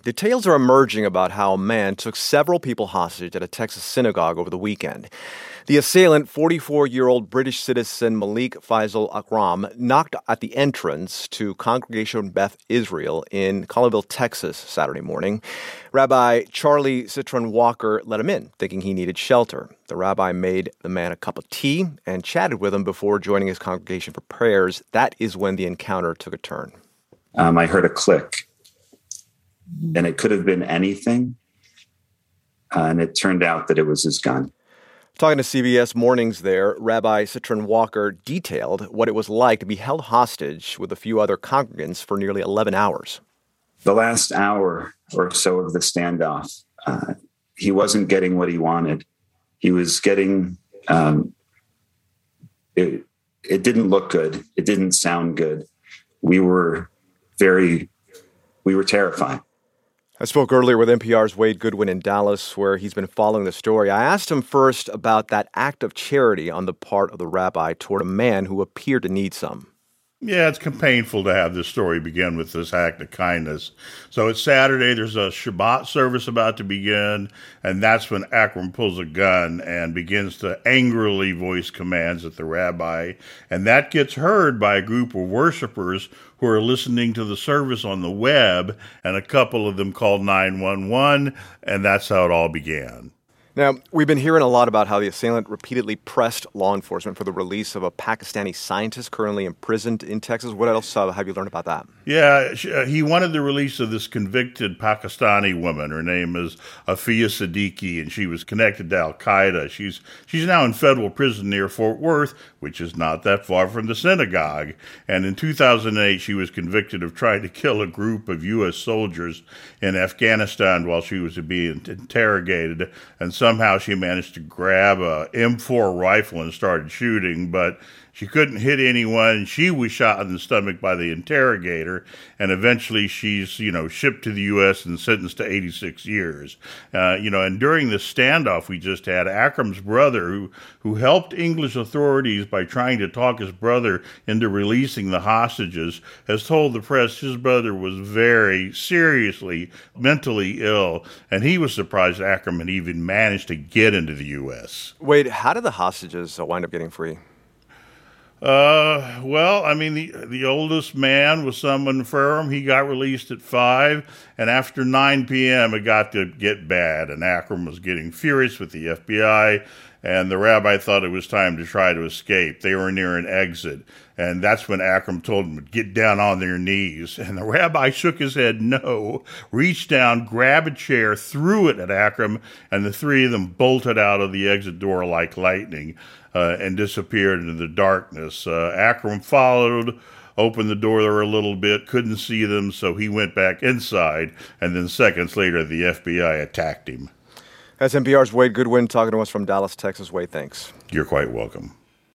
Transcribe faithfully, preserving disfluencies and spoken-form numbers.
Details are emerging about how a man took several people hostage at a Texas synagogue over the weekend. The assailant, forty-four-year-old British citizen Malik Faisal Akram, knocked at the entrance to Congregation Beth Israel in Colleyville, Texas, Saturday morning. Rabbi Charlie Citron Walker let him in, thinking he needed shelter. The rabbi made the man a cup of tea and chatted with him before joining his congregation for prayers. That is when the encounter took a turn. Um, I heard a click, and it could have been anything, uh, and it turned out that it was his gun. Talking to C B S Mornings there, Rabbi Citron Walker detailed what it was like to be held hostage with a few other congregants for nearly eleven hours. The last hour or so of the standoff, uh, he wasn't getting what he wanted. He was getting, um, it, it didn't look good. It didn't sound good. We were very, we were terrified. I spoke earlier with N P R's Wade Goodwin in Dallas, where he's been following the story. I asked him first about that act of charity on the part of the rabbi toward a man who appeared to need some. Yeah, it's painful to have this story begin with this act of kindness. So it's Saturday, there's a Shabbat service about to begin, and that's when Akram pulls a gun and begins to angrily voice commands at the rabbi. And that gets heard by a group of worshipers who are listening to the service on the web, and a couple of them called nine one one, and that's how it all began. Now, we've been hearing a lot about how the assailant repeatedly pressed law enforcement for the release of a Pakistani scientist currently imprisoned in Texas. What else uh, have you learned about that? Yeah, he wanted the release of this convicted Pakistani woman. Her name is Afia Siddiqui, and she was connected to Al-Qaeda. She's she's now in federal prison near Fort Worth, which is not that far from the synagogue. And in two thousand eight, she was convicted of trying to kill a group of U S soldiers in Afghanistan while she was being interrogated. And somehow she managed to grab a M four rifle and started shooting, but she couldn't hit anyone. She was shot in the stomach by the interrogator, and eventually she's, you know, shipped to the U S and sentenced to eighty-six years. Uh, you know, and during the standoff we just had, Akram's brother, who, who helped English authorities by trying to talk his brother into releasing the hostages, has told the press his brother was very seriously mentally ill, and he was surprised Akram had even managed to get into the U S. Wait, how did the hostages wind up getting free? Uh, well, I mean, the the oldest man was summoned firm. He got released at five, and after nine p.m. it got to get bad, and Akram was getting furious with the F B I, and the rabbi thought it was time to try to escape. They were near an exit, and that's when Akram told them to get down on their knees, and the rabbi shook his head no, reached down, grabbed a chair, threw it at Akram, and the three of them bolted out of the exit door like lightning. Uh, and disappeared into the darkness. Uh, Akram followed, opened the door there a little bit, couldn't see them, so he went back inside, and then seconds later, the F B I attacked him. That's N P R's Wade Goodwin talking to us from Dallas, Texas. Wade, thanks. You're quite welcome.